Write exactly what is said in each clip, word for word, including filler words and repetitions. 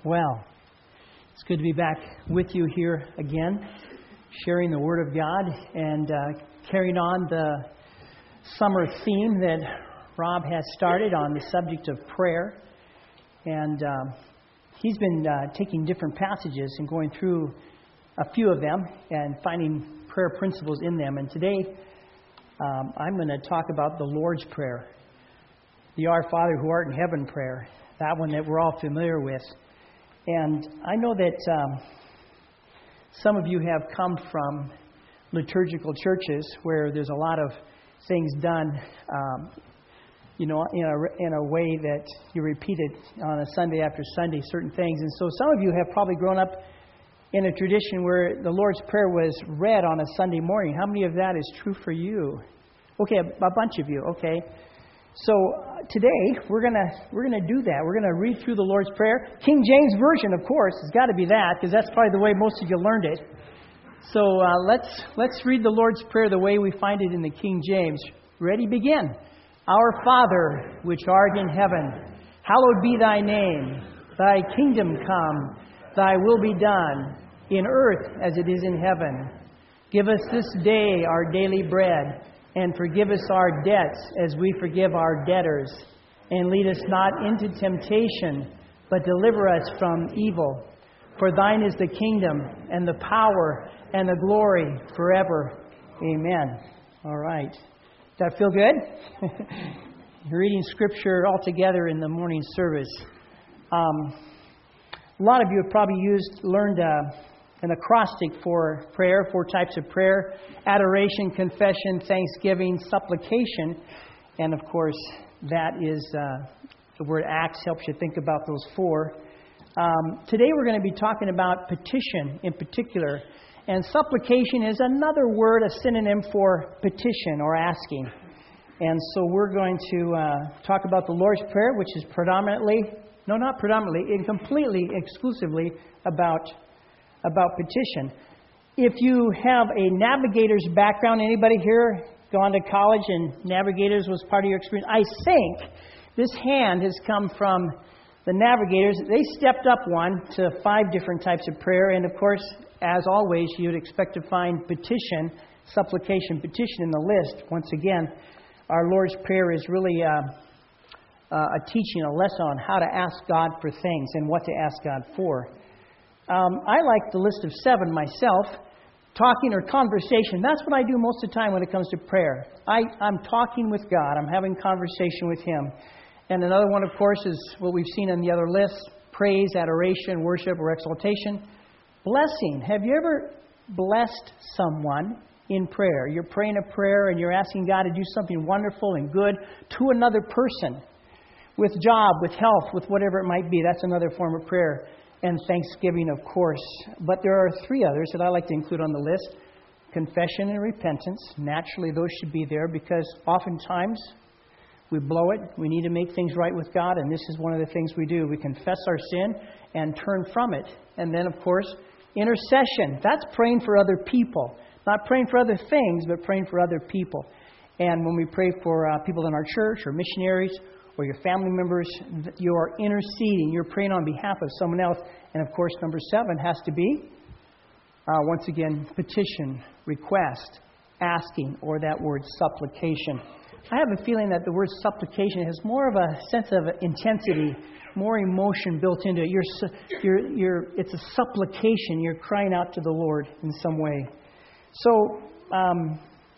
Well, it's good to be back with you here again, sharing the Word of God and uh, carrying on the summer theme that Rob has started on the subject of prayer. And um, he's been uh, taking different passages and going through a few of them and finding prayer principles in them. And today, um, I'm going to talk about the Lord's Prayer, the Our Father who art in heaven prayer, that one that we're all familiar with. And I know that um, some of you have come from liturgical churches where there's a lot of things done, um, you know, in a, in a way that you repeat it on a Sunday after Sunday, certain things. And so some of you have probably grown up in a tradition where the Lord's Prayer was read on a Sunday morning. How many of that is true for you? Okay, a, a bunch of you, okay. So uh, today we're gonna we're gonna do that. We're gonna read through the Lord's Prayer, King James Version, of course. It's got to be that because that's probably the way most of you learned it. So uh, let's let's read the Lord's Prayer the way we find it in the King James. Ready? Begin. Our Father, which art in heaven, hallowed be thy name. Thy kingdom come. Thy will be done in earth as it is in heaven. Give us this day our daily bread. And forgive us our debts as we forgive our debtors. And lead us not into temptation, but deliver us from evil. For thine is the kingdom, and the power, and the glory forever. Amen. All right. Does that feel good? You're reading Scripture all together in the morning service. Um, a lot of you have probably used, learned... Uh, An acrostic for prayer, four types of prayer: adoration, confession, thanksgiving, supplication. And of course, that is uh, the word Acts helps you think about those four. Um, today we're going to be talking about petition in particular. And supplication is another word, a synonym for petition or asking. And so we're going to uh, talk about the Lord's Prayer, which is predominantly, no, not predominantly, and completely, exclusively about about petition. If you have a navigator's background, anybody here gone to college and navigators was part of your experience? I think this hand has come from the navigators. They stepped up one to five different types of prayer. And of course, as always, you'd expect to find petition, supplication, petition in the list. Once again, our Lord's Prayer is really uh, uh, a teaching, a lesson on how to ask God for things and what to ask God for. Um, I like the list of seven myself. Talking or conversation. That's what I do most of the time when it comes to prayer. I, I'm talking with God. I'm having conversation with Him. And another one, of course, is what we've seen on the other lists: praise, adoration, worship, or exaltation. Blessing. Have you ever blessed someone in prayer? You're praying a prayer and you're asking God to do something wonderful and good to another person. With job, with health, with whatever it might be. That's another form of prayer. And thanksgiving, of course. But there are three others that I like to include on the list. Confession and repentance. Naturally, those should be there because oftentimes we blow it. We need to make things right with God, and this is one of the things we do. We confess our sin and turn from it. And then, of course, intercession. That's praying for other people. Not praying for other things, but praying for other people. And when we pray for uh, people in our church or missionaries, or your family members, you are interceding. You're praying on behalf of someone else. And of course, number seven has to be, uh, once again, petition, request, asking, or that word supplication. I have a feeling that the word supplication has more of a sense of intensity, more emotion built into it. You're, you're, you're, it's a supplication. You're crying out to the Lord in some way. So, um,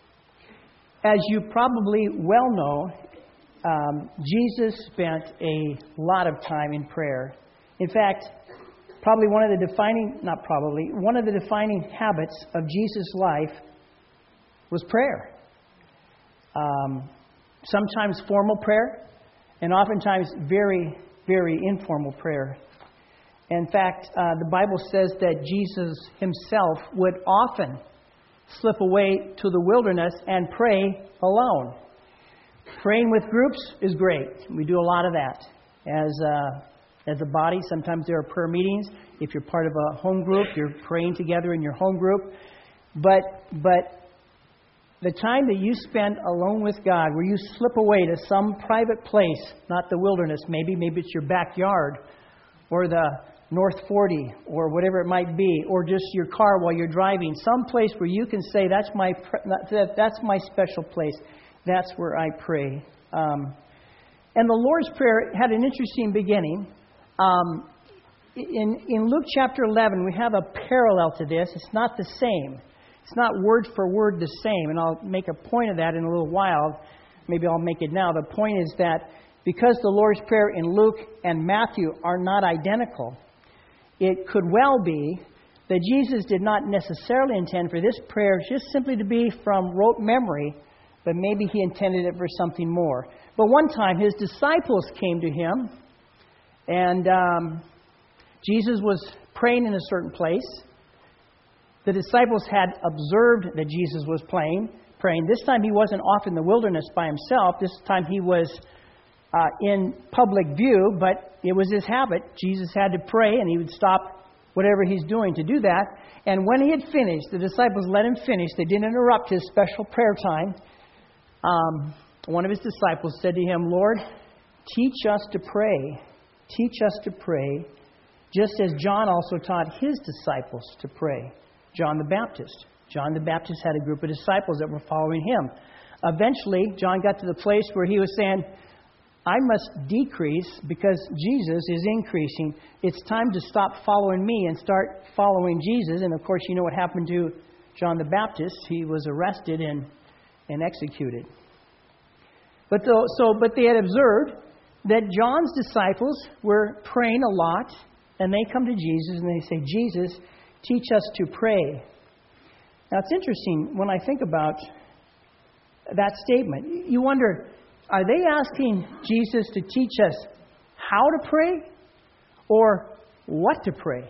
as you probably well know, Um, Jesus spent a lot of time in prayer. In fact, probably one of the defining, not probably, one of the defining habits of Jesus' life was prayer. Um, sometimes formal prayer, and oftentimes very, very informal prayer. In fact, uh, the Bible says that Jesus himself would often slip away to the wilderness and pray alone. Praying with groups is great. We do a lot of that. As uh, as a body, sometimes there are prayer meetings. If you're part of a home group, you're praying together in your home group. But but the time that you spend alone with God, where you slip away to some private place, not the wilderness, maybe, maybe it's your backyard, or the North forty or whatever it might be, or just your car while you're driving, some place where you can say, that's my that's my special place. That's where I pray. Um, and the Lord's Prayer had an interesting beginning. Um, in, in Luke chapter eleven, we have a parallel to this. It's not the same. It's not word for word the same. And I'll make a point of that in a little while. Maybe I'll make it now. The point is that because the Lord's Prayer in Luke and Matthew are not identical, it could well be that Jesus did not necessarily intend for this prayer just simply to be from rote memory, but maybe he intended it for something more. But one time his disciples came to him, and um, Jesus was praying in a certain place. The disciples had observed that Jesus was praying. praying. This time he wasn't off in the wilderness by himself. This time he was uh, in public view, but it was his habit. Jesus had to pray, and he would stop whatever he's doing to do that. And when he had finished, the disciples let him finish. They didn't interrupt his special prayer time. Um, one of his disciples said to him, Lord, teach us to pray. Teach us to pray, just as John also taught his disciples to pray. John the Baptist. John the Baptist had a group of disciples that were following him. Eventually, John got to the place where he was saying, I must decrease because Jesus is increasing. It's time to stop following me and start following Jesus. And of course, you know what happened to John the Baptist. He was arrested and, and executed. But, the, so, but they had observed that John's disciples were praying a lot. And they come to Jesus and they say, Jesus, teach us to pray. Now, it's interesting when I think about that statement. You wonder, are they asking Jesus to teach us how to pray or what to pray?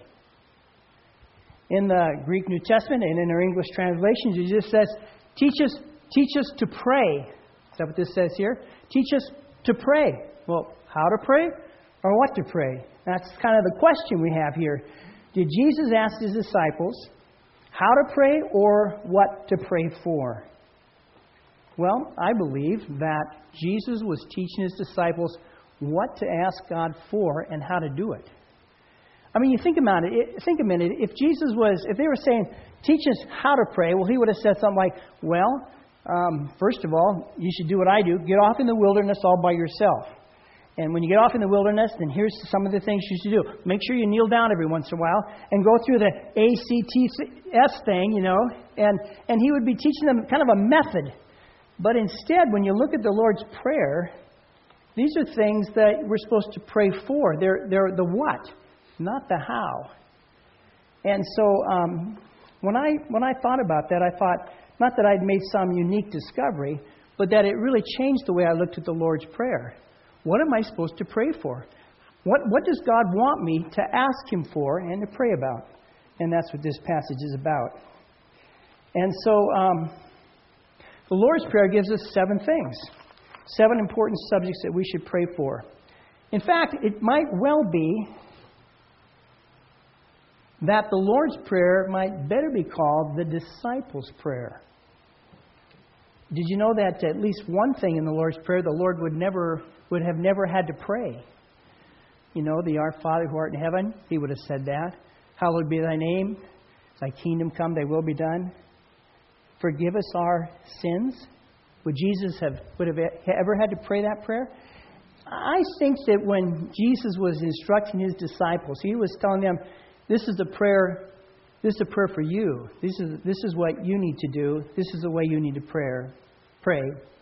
In the Greek New Testament and in our English translations, it just says, teach us, teach us to pray. Is that what this says here? Teach us to pray. Well, how to pray or what to pray? That's kind of the question we have here. Did Jesus ask his disciples how to pray or what to pray for? Well, I believe that Jesus was teaching his disciples what to ask God for and how to do it. I mean, you think about it. Think a minute. If Jesus was, if they were saying, teach us how to pray, well, he would have said something like, well, um, first of all, you should do what I do. Get off in the wilderness all by yourself. And when you get off in the wilderness, then here's some of the things you should do. Make sure you kneel down every once in a while and go through the A C T S thing, you know. And, and he would be teaching them kind of a method. But instead, when you look at the Lord's Prayer, these are things that we're supposed to pray for. They're, they're the what, not the how. And so um, when I when I thought about that, I thought, not that I'd made some unique discovery, but that it really changed the way I looked at the Lord's Prayer. What am I supposed to pray for? What what does God want me to ask him for and to pray about? And that's what this passage is about. And so um, the Lord's Prayer gives us seven things, seven important subjects that we should pray for. In fact, it might well be that the Lord's Prayer might better be called the disciples' prayer. Did you know that at least one thing in the Lord's Prayer the Lord would never would have never had to pray? You know, the Our Father who art in heaven, he would have said that. Hallowed be thy name. Thy kingdom come, thy will be done. Forgive us our sins. Would Jesus have would have ever had to pray that prayer? I think that when Jesus was instructing his disciples, he was telling them, this is a prayer, this is a prayer for you. This is this is what you need to do. This is the way you need to pray. Pray.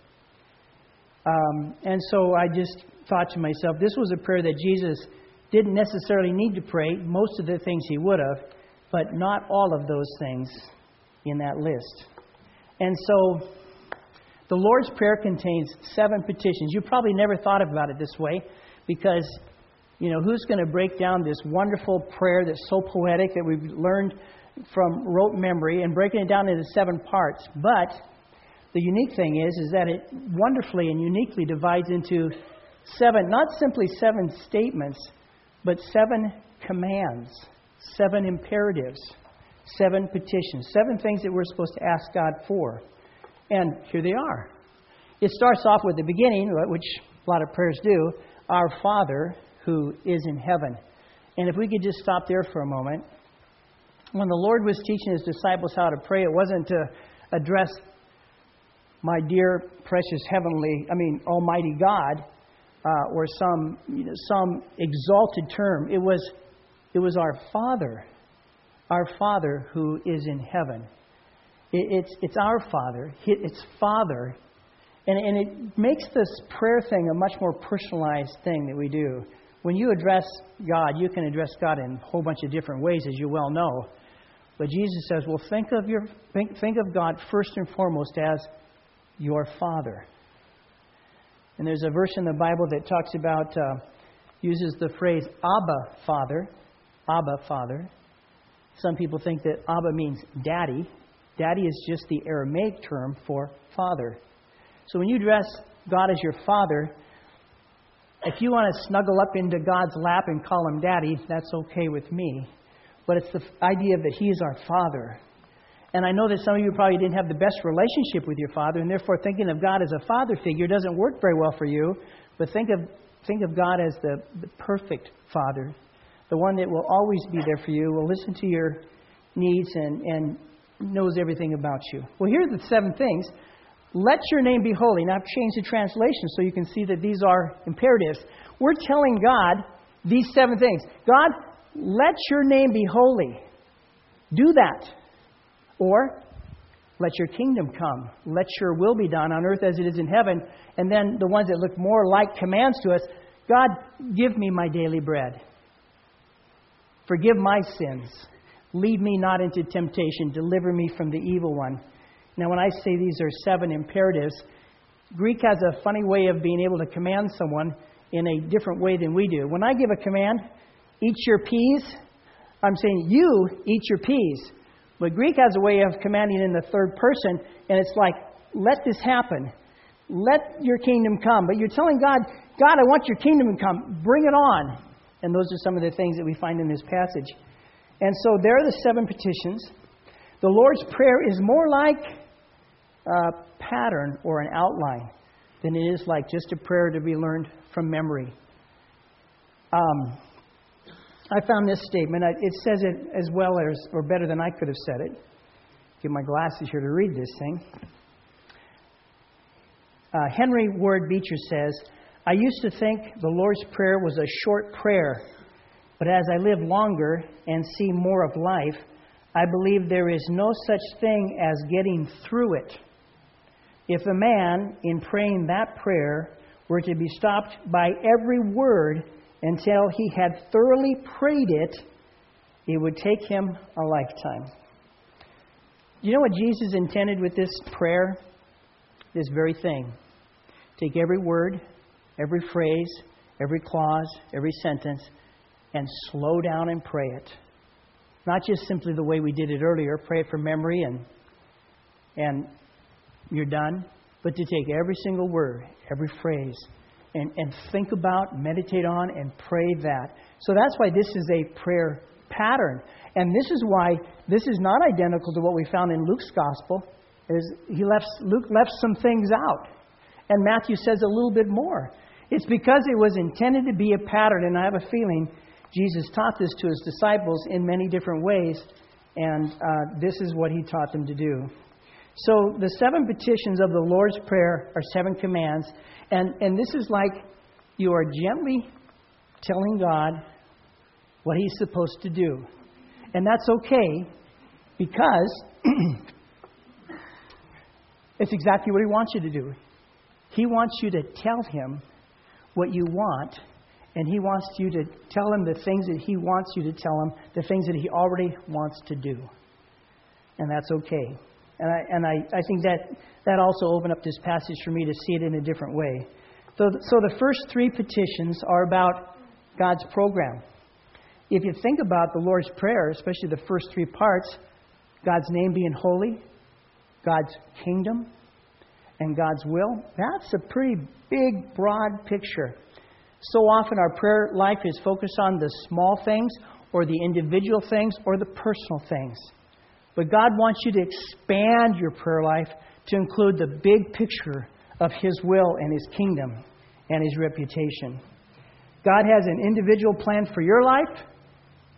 Um, and so I just thought to myself, this was a prayer that Jesus didn't necessarily need to pray. Most of the things he would have, but not all of those things in that list. And so the Lord's Prayer contains seven petitions. You probably never thought about it this way because, you know, who's going to break down this wonderful prayer that's so poetic that we've learned from rote memory and breaking it down into seven parts? But the unique thing is, is that it wonderfully and uniquely divides into seven, not simply seven statements, but seven commands, seven imperatives, seven petitions, seven things that we're supposed to ask God for. And here they are. It starts off with the beginning, which a lot of prayers do, Our Father who is in heaven. And if we could just stop there for a moment. When the Lord was teaching His disciples how to pray, it wasn't to address my dear, precious, heavenly, I mean, almighty God, uh, or some, you know, some exalted term. It was, it was our Father, our Father who is in heaven. It, it's, it's our Father. It's Father. And, and it makes this prayer thing a much more personalized thing that we do. When you address God, you can address God in a whole bunch of different ways, as you well know. But Jesus says, well, think of your think, think of God first and foremost as your Father. And there's a verse in the Bible that talks about, uh, uses the phrase Abba, Father. Abba, Father. Some people think that Abba means daddy. Daddy is just the Aramaic term for father. So when you address God as your Father, if you want to snuggle up into God's lap and call Him Daddy, that's okay with me. But it's the idea that He is our Father. And I know that some of you probably didn't have the best relationship with your father, and therefore thinking of God as a father figure doesn't work very well for you. But think of think of God as the, the perfect Father, the one that will always be there for you, will listen to your needs and, and knows everything about you. Well, here are the seven things. Let your name be holy. Now I've changed the translation so you can see that these are imperatives. We're telling God these seven things. God, let your name be holy. Do that. Or, let your kingdom come. Let your will be done on earth as it is in heaven. And then the ones that look more like commands to us. God, give me my daily bread. Forgive my sins. Lead me not into temptation. Deliver me from the evil one. Now, when I say these are seven imperatives, Greek has a funny way of being able to command someone in a different way than we do. When I give a command, eat your peas, I'm saying you eat your peas. But Greek has a way of commanding in the third person, and it's like, let this happen. Let your kingdom come. But you're telling God, God, I want your kingdom to come. Bring it on. And those are some of the things that we find in this passage. And so there are the seven petitions. The Lord's Prayer is more like a pattern or an outline than it is like just a prayer to be learned from memory. Um, I found this statement. It says it as well as, or better than I could have said it. Get my glasses here to read this thing. Uh, Henry Ward Beecher says, I used to think the Lord's Prayer was a short prayer, but as I live longer and see more of life, I believe there is no such thing as getting through it. If a man, in praying that prayer, were to be stopped by every word until he had thoroughly prayed it, it would take him a lifetime. You know what Jesus intended with this prayer? This very thing. Take every word, every phrase, every clause, every sentence, and slow down and pray it. Not just simply the way we did it earlier, pray it from memory and and you're done, but to take every single word, every phrase, and, and think about, meditate on, and pray that. So that's why this is a prayer pattern. And this is why this is not identical to what we found in Luke's gospel. Is he left Luke left some things out. And Matthew says a little bit more. It's because it was intended to be a pattern, and I have a feeling Jesus taught this to His disciples in many different ways, and uh, this is what He taught them to do. So the seven petitions of the Lord's Prayer are seven commands, and, and this is like you are gently telling God what He's supposed to do. And that's okay, because it's exactly what He wants you to do. He wants you to tell Him what you want, and He wants you to tell Him the things that He wants you to tell Him, the things that He already wants to do. And that's okay. And I and I, I think that that also opened up this passage for me to see it in a different way. So, so the first three petitions are about God's program. If you think about the Lord's Prayer, especially the first three parts, God's name being holy, God's kingdom, and God's will, that's a pretty big, broad picture. So often our prayer life is focused on the small things or the individual things or the personal things. But God wants you to expand your prayer life to include the big picture of His will and His kingdom and His reputation. God has an individual plan for your life,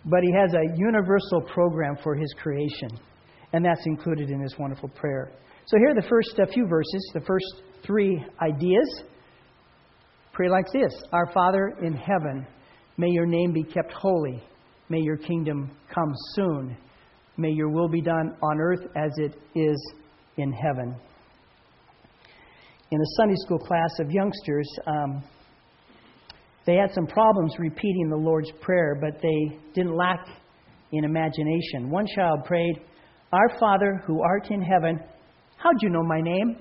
but He has a universal program for His creation. And that's included in this wonderful prayer. So here are the first uh, few verses, the first three ideas. Pray like this. Our Father in heaven, may your name be kept holy. May your kingdom come soon. May your will be done on earth as it is in heaven. In a Sunday school class of youngsters, um, they had some problems repeating the Lord's Prayer, but they didn't lack in imagination. One child prayed, Our Father who art in heaven, how'd you know my name?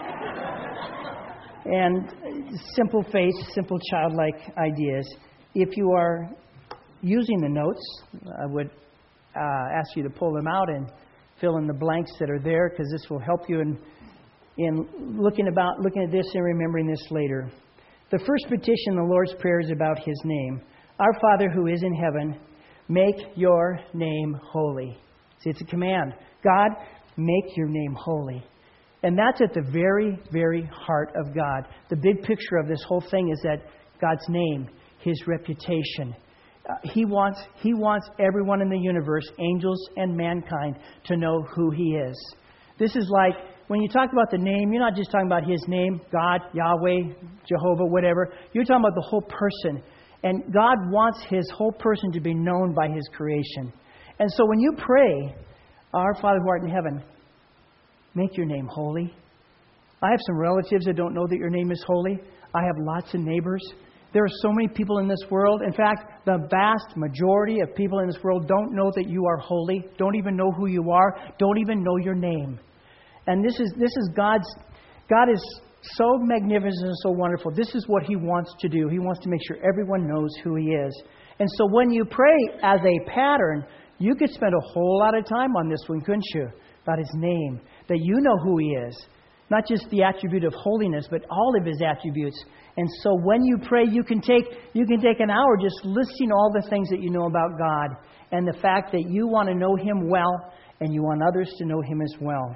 And simple faith, simple childlike ideas. If you are using the notes, I would uh, ask you to pull them out and fill in the blanks that are there, because this will help you in in looking about looking at this and remembering this later. The first petition, the Lord's Prayer, is about His name. Our Father who is in heaven, make your name holy. See, it's a command. God, make your name holy. And that's at the very, very heart of God. The big picture of this whole thing is that God's name, His reputation. Uh, he wants He wants everyone in the universe, angels and mankind, to know who He is. This is like, when you talk about the name, you're not just talking about His name, God, Yahweh, Jehovah, whatever. You're talking about the whole person. And God wants His whole person to be known by His creation. And so when you pray, Our Father who art in heaven, make your name holy. I have some relatives that don't know that your name is holy. I have lots of neighbors. There are so many people in this world. In fact, the vast majority of people in this world don't know that you are holy, don't even know who you are, don't even know your name. And this is this is God's, God is so magnificent and so wonderful. This is what He wants to do. He wants to make sure everyone knows who He is. And so when you pray as a pattern, you could spend a whole lot of time on this one, couldn't you? About His name, that you know who He is. Not just the attribute of holiness, but all of His attributes. And so when you pray, you can take you can take an hour just listing all the things that you know about God, and the fact that you want to know Him well, and you want others to know Him as well.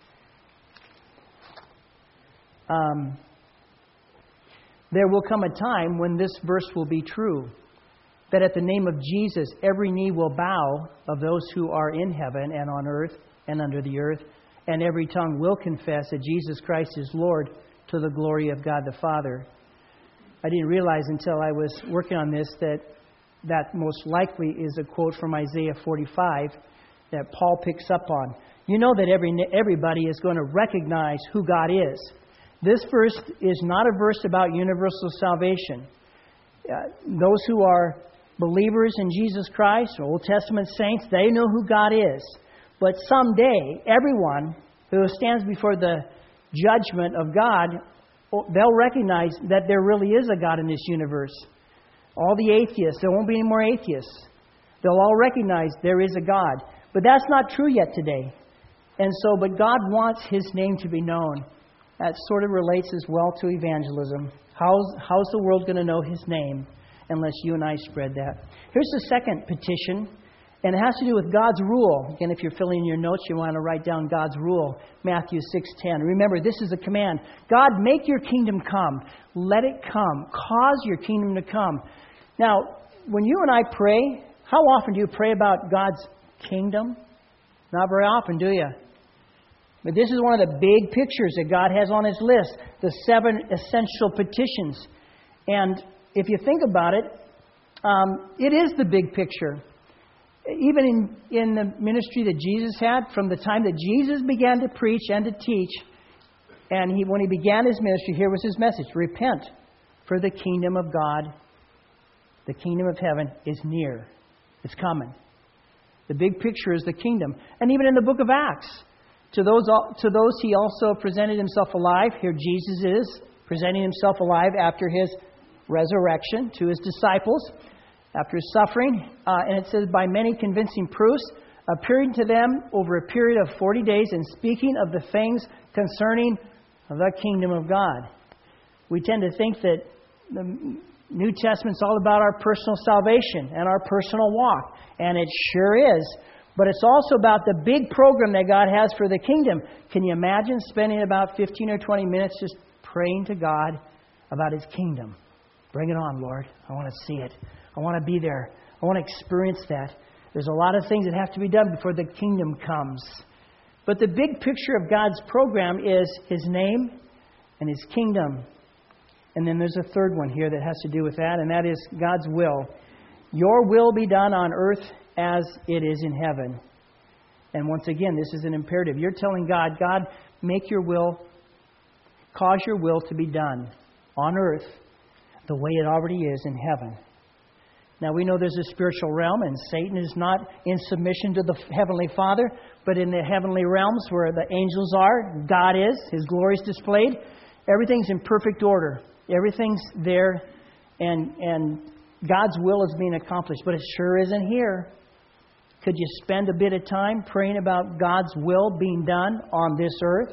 Um, there will come a time when this verse will be true, that at the name of Jesus, every knee will bow of those who are in heaven and on earth and under the earth, and every tongue will confess that Jesus Christ is Lord, to the glory of God the Father. I didn't realize until I was working on this that that most likely is a quote from Isaiah forty-five that Paul picks up on. You know that every everybody is going to recognize who God is. This verse is not a verse about universal salvation. Uh, those who are believers in Jesus Christ, or Old Testament saints, they know who God is. But someday, everyone who stands before the judgment of God, they'll recognize that there really is a God in this universe. All the atheists, there won't be any more atheists. They'll all recognize there is a God. But that's not true yet today. And so, but God wants His name to be known. That sort of relates as well to evangelism. How's, how's the world going to know His name unless you and I spread that? Here's the second petition. And it has to do with God's rule. Again, if you're filling in your notes, you want to write down God's rule. Matthew six ten. Remember, this is a command. God, make your kingdom come. Let it come. Cause your kingdom to come. Now, when you and I pray, how often do you pray about God's kingdom? Not very often, do you? But this is one of the big pictures that God has on His list. The seven essential petitions. And if you think about it, um, it is the big picture. Even in, in the ministry that Jesus had, from the time that Jesus began to preach and to teach, and he, when He began His ministry, here was His message: repent, for the kingdom of God, the kingdom of heaven, is near. It's coming. The big picture is the kingdom. And even in the book of Acts, to those, to those He also presented Himself alive. Here Jesus is presenting Himself alive after His resurrection to His disciples. After His suffering, uh, and it says, by many convincing proofs, appearing to them over a period of forty days and speaking of the things concerning the kingdom of God. We tend to think that the New Testament's all about our personal salvation and our personal walk, and it sure is. But it's also about the big program that God has for the kingdom. Can you imagine spending about fifteen or twenty minutes just praying to God about His kingdom? Bring it on, Lord. I want to see it. I want to be there. I want to experience that. There's a lot of things that have to be done before the kingdom comes. But the big picture of God's program is His name and His kingdom. And then there's a third one here that has to do with that, and that is God's will. Your will be done on earth as it is in heaven. And once again, this is an imperative. You're telling God, God, make your will, cause your will to be done on earth the way it already is in heaven. Now, we know there's a spiritual realm, and Satan is not in submission to the Heavenly Father, but in the heavenly realms where the angels are, God is, His glory is displayed. Everything's in perfect order. Everything's there, and and God's will is being accomplished, but it sure isn't here. Could you spend a bit of time praying about God's will being done on this earth?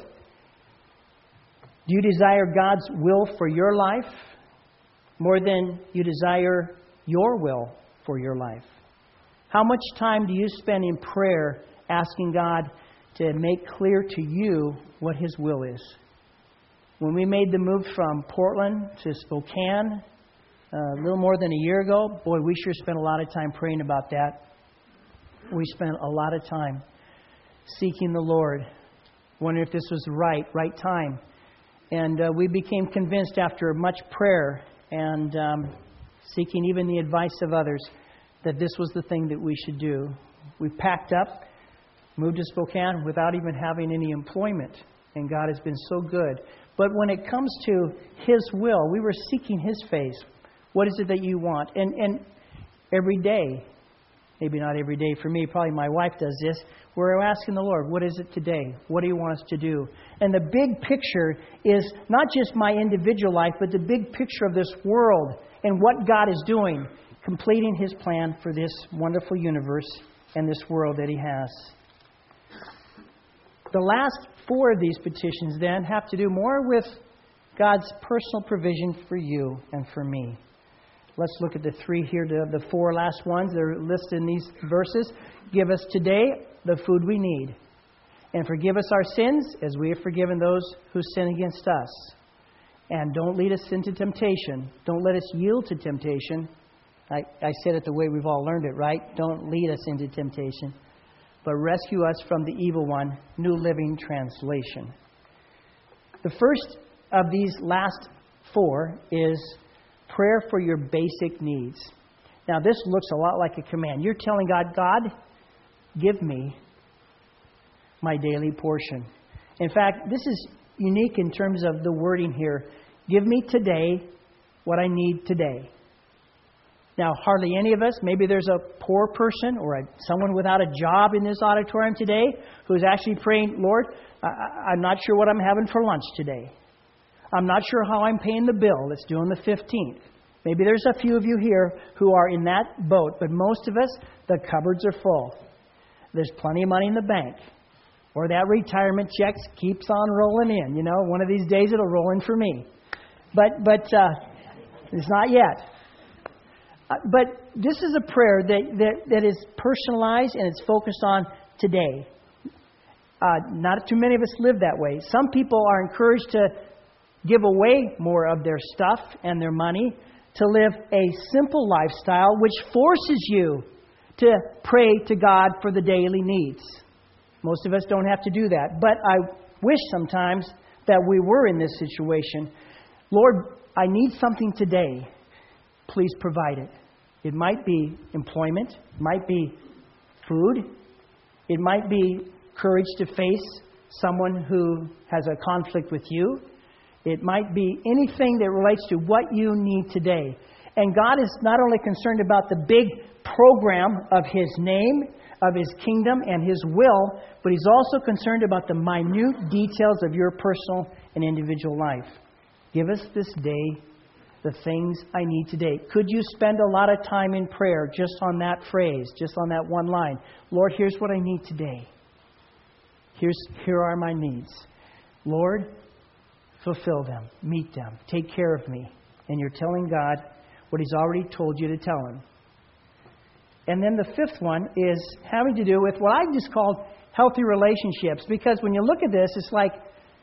Do you desire God's will for your life more than you desire your will for your life? How much time do you spend in prayer asking God to make clear to you what His will is? When we made the move from Portland to Spokane uh, a little more than a year ago, boy, we sure spent a lot of time praying about that. We spent a lot of time seeking the Lord, wondering if this was the right, right time. And uh, we became convinced after much prayer and um, seeking even the advice of others that this was the thing that we should do. We packed up, moved to Spokane without even having any employment. And God has been so good. But when it comes to His will, we were seeking His face. What is it that you want? And and every day, maybe not every day for me, probably my wife does this, we're asking the Lord, what is it today? What do you want us to do? And the big picture is not just my individual life, but the big picture of this world and what God is doing, completing His plan for this wonderful universe and this world that He has. The last four of these petitions then have to do more with God's personal provision for you and for me. Let's look at the three here, the four last ones. They're listed in these verses. Give us today the food we need. And forgive us our sins as we have forgiven those who sin against us. And don't lead us into temptation. Don't let us yield to temptation. I, I said it the way we've all learned it, right? Don't lead us into temptation, but rescue us from the evil one. New Living Translation. The first of these last four is prayer for your basic needs. Now, this looks a lot like a command. You're telling God, God, give me my daily portion. In fact, this is unique in terms of the wording here. Give me today what I need today. Now, hardly any of us, maybe there's a poor person or a, someone without a job in this auditorium today who's actually praying, Lord, I, I'm not sure what I'm having for lunch today. I'm not sure how I'm paying the bill that's due on the fifteenth. Maybe there's a few of you here who are in that boat, but most of us, the cupboards are full. There's plenty of money in the bank. Or that retirement check keeps on rolling in. You know, one of these days it'll roll in for me. But, but uh, it's not yet. Uh, but this is a prayer that, that, that is personalized and it's focused on today. Uh, not too many of us live that way. Some people are encouraged to give away more of their stuff and their money to live a simple lifestyle, which forces you to pray to God for the daily needs. Most of us don't have to do that. But I wish sometimes that we were in this situation. Lord, I need something today. Please provide it. It might be employment. It might be food. It might be courage to face someone who has a conflict with you. It might be anything that relates to what you need today. And God is not only concerned about the big program of His name, of His kingdom and His will, but He's also concerned about the minute details of your personal and individual life. Give us this day the things I need today. Could you spend a lot of time in prayer just on that phrase, just on that one line? Lord, here's what I need today. Here's, here are my needs. Lord, fulfill them, meet them, take care of me. And you're telling God what He's already told you to tell Him. And then the fifth one is having to do with what I just called healthy relationships. Because when you look at this, it's like,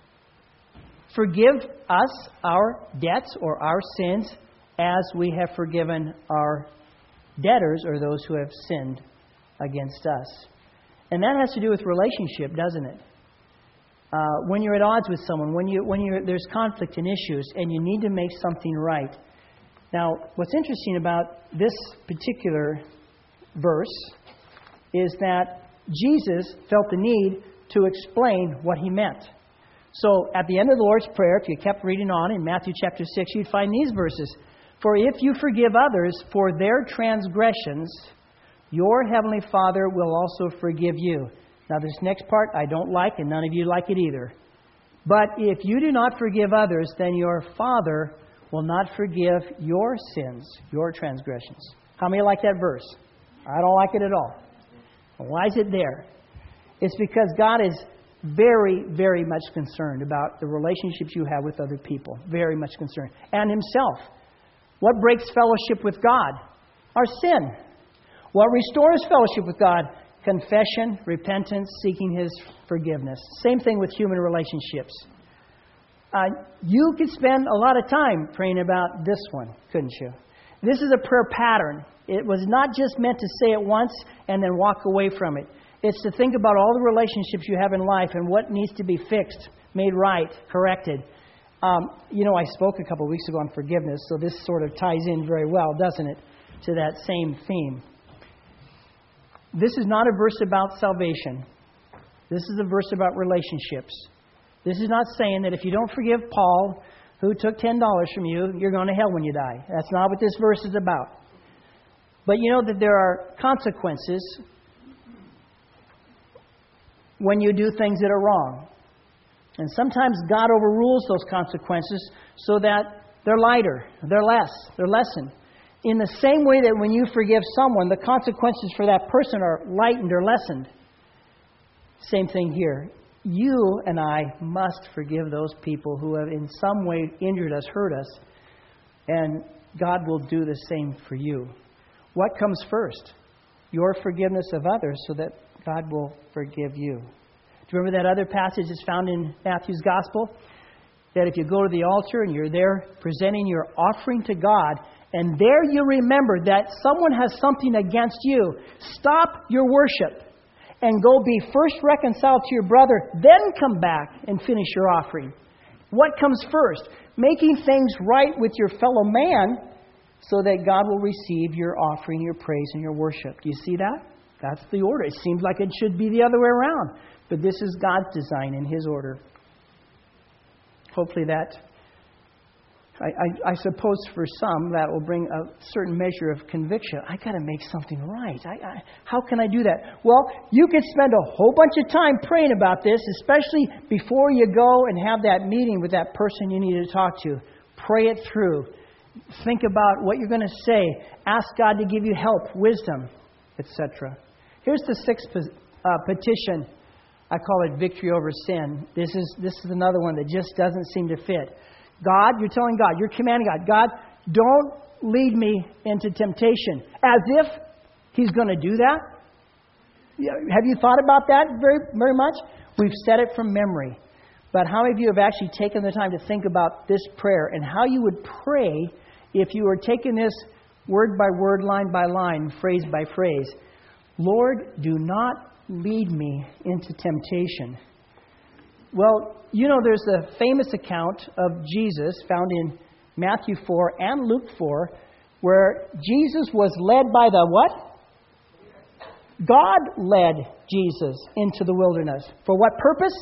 forgive us our debts or our sins as we have forgiven our Debtors are those who have sinned against us. And that has to do with relationship, doesn't it? Uh, when you're at odds with someone, when you when you there's conflict and issues, and you need to make something right. Now, what's interesting about this particular verse is that Jesus felt the need to explain what he meant. So, at the end of the Lord's Prayer, if you kept reading on in Matthew chapter six, you'd find these verses. For if you forgive others for their transgressions, your heavenly Father will also forgive you. Now, this next part I don't like, and none of you like it either. But if you do not forgive others, then your Father will not forgive your sins, your transgressions. How many like that verse? I don't like it at all. Why is it there? It's because God is very, very much concerned about the relationships you have with other people. Very much concerned. And Himself. What breaks fellowship with God? Our sin. What restores fellowship with God? Confession, repentance, seeking His forgiveness. Same thing with human relationships. Uh, you could spend a lot of time praying about this one, couldn't you? This is a prayer pattern. It was not just meant to say it once and then walk away from it. It's to think about all the relationships you have in life and what needs to be fixed, made right, corrected. Um, you know, I spoke a couple of weeks ago on forgiveness, so this sort of ties in very well, doesn't it, to that same theme. This is not a verse about salvation. This is a verse about relationships. This is not saying that if you don't forgive Paul, who took ten dollars from you, you're going to hell when you die. That's not what this verse is about. But you know that there are consequences when you do things that are wrong. And sometimes God overrules those consequences so that they're lighter, they're less, they're lessened. In the same way that when you forgive someone, the consequences for that person are lightened or lessened. Same thing here. You and I must forgive those people who have in some way injured us, hurt us. And God will do the same for you. What comes first? Your forgiveness of others so that God will forgive you. Do you remember that other passage that's found in Matthew's Gospel? That if you go to the altar and you're there presenting your offering to God, and there you remember that someone has something against you, stop your worship and go be first reconciled to your brother, then come back and finish your offering. What comes first? Making things right with your fellow man so that God will receive your offering, your praise, and your worship. Do you see that? That's the order. It seems like it should be the other way around. But this is God's design in His order. Hopefully that, I, I, I suppose for some, that will bring a certain measure of conviction. I got to make something right. I, I, how can I do that? Well, you could spend a whole bunch of time praying about this, especially before you go and have that meeting with that person you need to talk to. Pray it through. Think about what you're going to say. Ask God to give you help, wisdom, et cetera. Here's the sixth uh, petition. I call it victory over sin. This is this is another one that just doesn't seem to fit. God, you're telling God, you're commanding God, God, don't lead me into temptation. As if He's going to do that. Have you thought about that very, very much? We've said it from memory. But how many of you have actually taken the time to think about this prayer and how you would pray if you were taking this word by word, line by line, phrase by phrase? Lord, do not lead me into temptation. Well, you know, there's a famous account of Jesus found in Matthew four and Luke four where Jesus was led by the what? God led Jesus into the wilderness. For what purpose?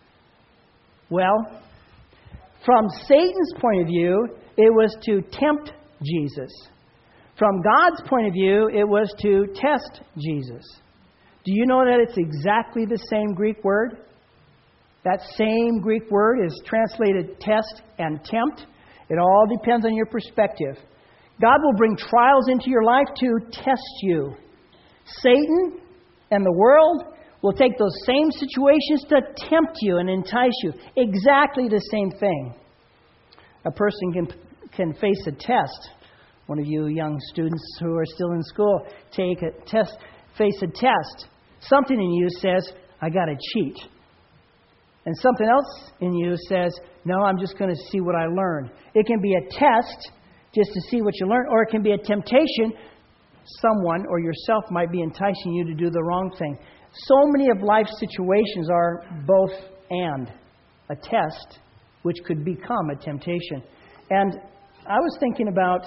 Well, from Satan's point of view, it was to tempt Jesus. From God's point of view, it was to test Jesus. Do you know that it's exactly the same Greek word? That same Greek word is translated test and tempt. It all depends on your perspective. God will bring trials into your life to test you. Satan and the world will take those same situations to tempt you and entice you. Exactly the same thing. A person can can face a test. One of you young students who are still in school take a test, face a test. Something in you says, I got to cheat. And something else in you says, no, I'm just going to see what I learn. It can be a test just to see what you learn, or it can be a temptation someone or yourself might be enticing you to do the wrong thing. So many of life's situations are both and, a test which could become a temptation. And I was thinking about,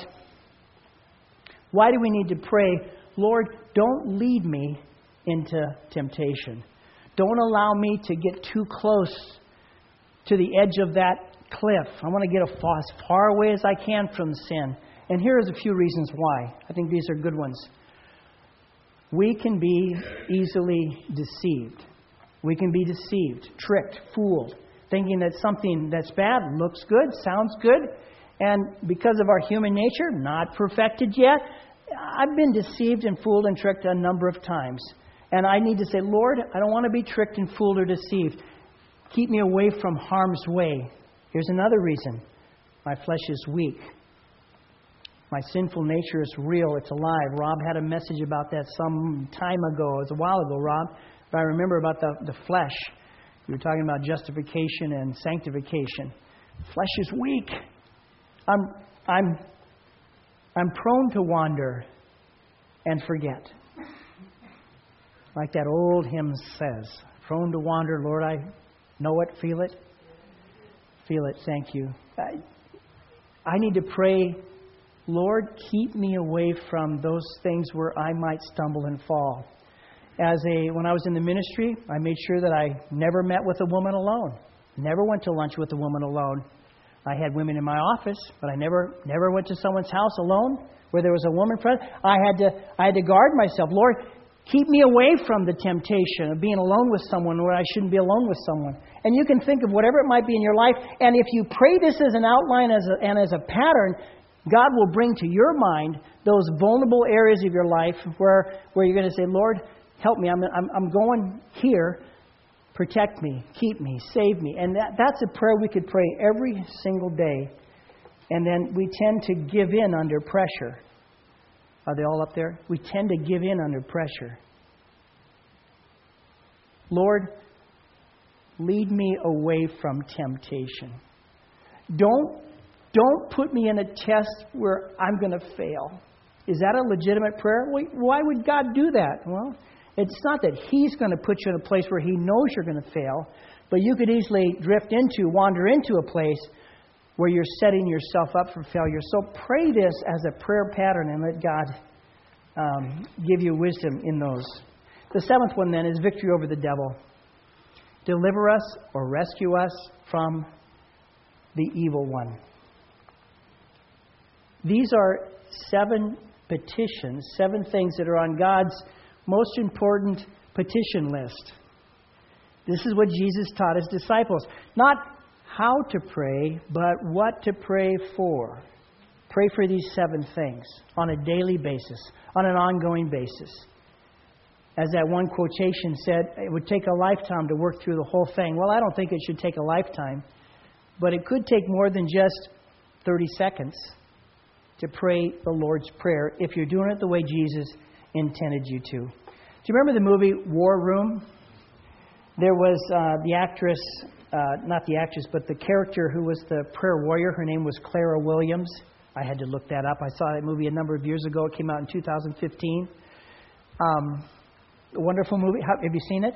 why do we need to pray, Lord, don't lead me into temptation. Don't allow me to get too close to the edge of that cliff. I want to get as far away as I can from sin. And here's a few reasons why. I think these are good ones. We can be easily deceived. We can be deceived, tricked, fooled, thinking that something that's bad looks good, sounds good, and because of our human nature, not perfected yet, I've been deceived and fooled and tricked a number of times. And I need to say, Lord, I don't want to be tricked and fooled or deceived. Keep me away from harm's way. Here's another reason. My flesh is weak. My sinful nature is real. It's alive. Rob had a message about that some time ago. It was a while ago, Rob. But I remember about the, the flesh. You were talking about justification and sanctification. Flesh is weak. I'm, I'm, I'm prone to wander and forget. Like that old hymn says, prone to wander, Lord, I know it, feel it. Feel it, thank you. I, I need to pray, Lord, keep me away from those things where I might stumble and fall. As a, when I was in the ministry, I made sure that I never met with a woman alone. Never went to lunch with a woman alone. I had women in my office, but I never, never went to someone's house alone where there was a woman present. I had to, I had to guard myself. Lord, keep me away from the temptation of being alone with someone where I shouldn't be alone with someone. And you can think of whatever it might be in your life. And if you pray this as an outline as a, and as a pattern, God will bring to your mind those vulnerable areas of your life where, where you're going to say, Lord, help me. I'm, I'm, I'm going here. Protect me. Keep me. Save me. And that, that's a prayer we could pray every single day. And then we tend to give in under pressure. Are they all up there? We tend to give in under pressure. Lord, lead me away from temptation. Don't, don't put me in a test where I'm going to fail. Is that a legitimate prayer? Why would God do that? Well, it's not that He's going to put you in a place where He knows you're going to fail, but you could easily drift into, wander into a place where you're setting yourself up for failure. So pray this as a prayer pattern and let God um, give you wisdom in those. The seventh one then is victory over the devil. Deliver us or rescue us from the evil one. These are seven petitions, seven things that are on God's most important petition list. This is what Jesus taught His disciples. Not how to pray, but what to pray for. Pray for these seven things on a daily basis, on an ongoing basis. As that one quotation said, it would take a lifetime to work through the whole thing. Well, I don't think it should take a lifetime, but it could take more than just thirty seconds to pray the Lord's Prayer if you're doing it the way Jesus intended you to. Do you remember the movie War Room? There was uh, the actress, uh, not the actress, but the character who was the prayer warrior. Her name was Clara Williams. I had to look that up. I saw that movie a number of years ago. It came out in two thousand fifteen. Um, a wonderful movie. How, have you seen it?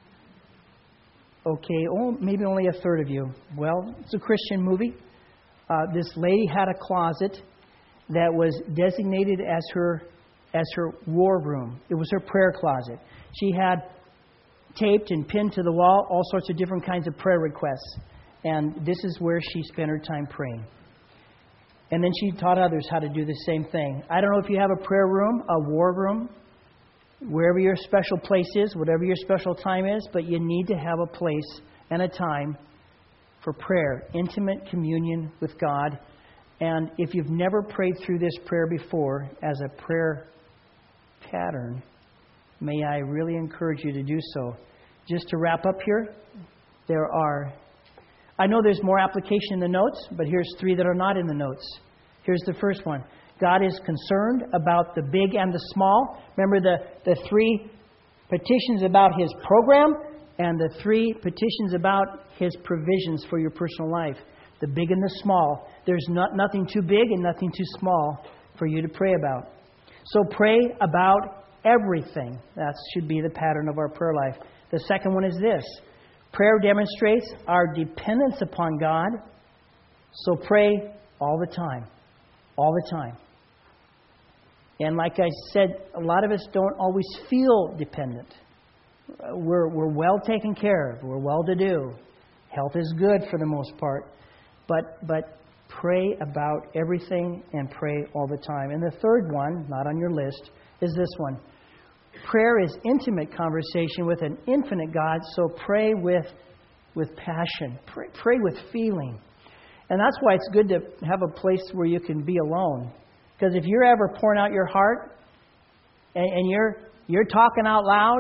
Okay, oh, maybe only a third of you. Well, it's a Christian movie. Uh, this lady had a closet that was designated as her as her war room. It was her prayer closet. She had taped and pinned to the wall all sorts of different kinds of prayer requests. And this is where she spent her time praying. And then she taught others how to do the same thing. I don't know if you have a prayer room, a war room, wherever your special place is, whatever your special time is, but you need to have a place and a time for prayer, intimate communion with God. And if you've never prayed through this prayer before as a prayer pattern, may I really encourage you to do so. Just to wrap up here, there are, I know there's more application in the notes, but here's three that are not in the notes. Here's the first one. God is concerned about the big and the small. Remember the, the three petitions about His program and the three petitions about His provisions for your personal life. The big and the small. There's not, nothing too big and nothing too small for you to pray about. So pray about everything. That should be the pattern of our prayer life. The second one is this. Prayer demonstrates our dependence upon God. So pray all the time. All the time. And like I said, a lot of us don't always feel dependent. We're, we're well taken care of. We're well to do. Health is good for the most part. But, but pray about everything and pray all the time. And the third one, not on your list, is this one. Prayer is intimate conversation with an infinite God, so pray with, with passion. Pray, pray with feeling. And that's why it's good to have a place where you can be alone. Because if you're ever pouring out your heart and, and you're you're talking out loud,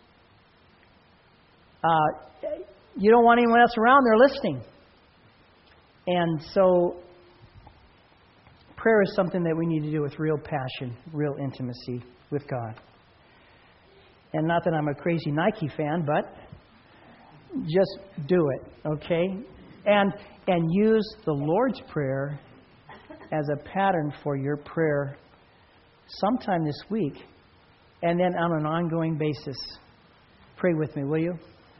uh, you don't want anyone else around there listening. And so prayer is something that we need to do with real passion, real intimacy with God. And not that I'm a crazy Nike fan, but just do it, okay? And and use the Lord's Prayer as a pattern for your prayer sometime this week, and then on an ongoing basis. Pray with me, will you?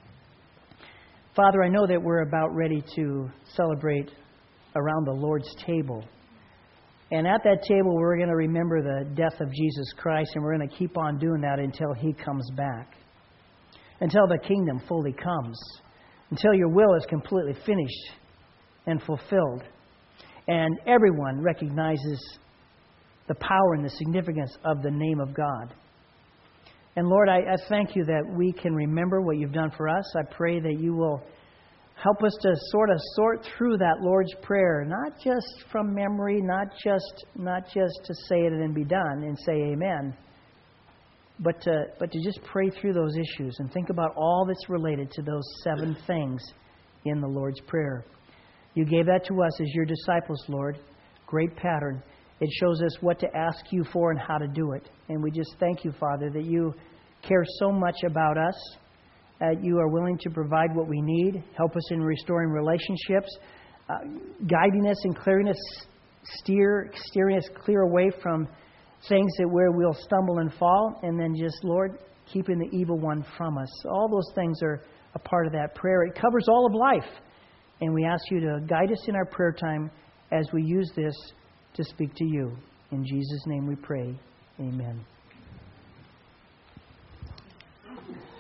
Father, I know that we're about ready to celebrate around the Lord's table. And at that table, we're going to remember the death of Jesus Christ, and we're going to keep on doing that until He comes back. Until the kingdom fully comes. Until your will is completely finished and fulfilled. And everyone recognizes the power and the significance of the name of God. And Lord, I, I thank you that we can remember what you've done for us. I pray that you will help us to sort of sort through that Lord's Prayer, not just from memory, not just not just to say it and then be done and say amen, but to, but to just pray through those issues and think about all that's related to those seven things in the Lord's Prayer. You gave that to us as your disciples, Lord. Great pattern. It shows us what to ask you for and how to do it. And we just thank you, Father, that you care so much about us, that you are willing to provide what we need, help us in restoring relationships, uh, guiding us and clearing us, steer, steering us clear away from things that where we'll stumble and fall, and then just, Lord, keeping the evil one from us. All those things are a part of that prayer. It covers all of life. And we ask you to guide us in our prayer time as we use this to speak to you. In Jesus' name we pray. Amen.